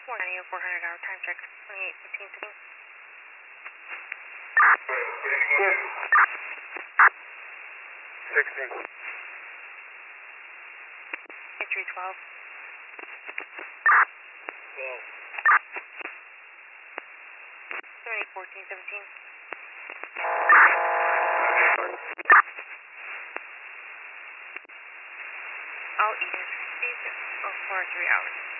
490 400 hour time check. 2815 16. Yes. 16. 312. 12. 14 17. All ears received for 3 hours.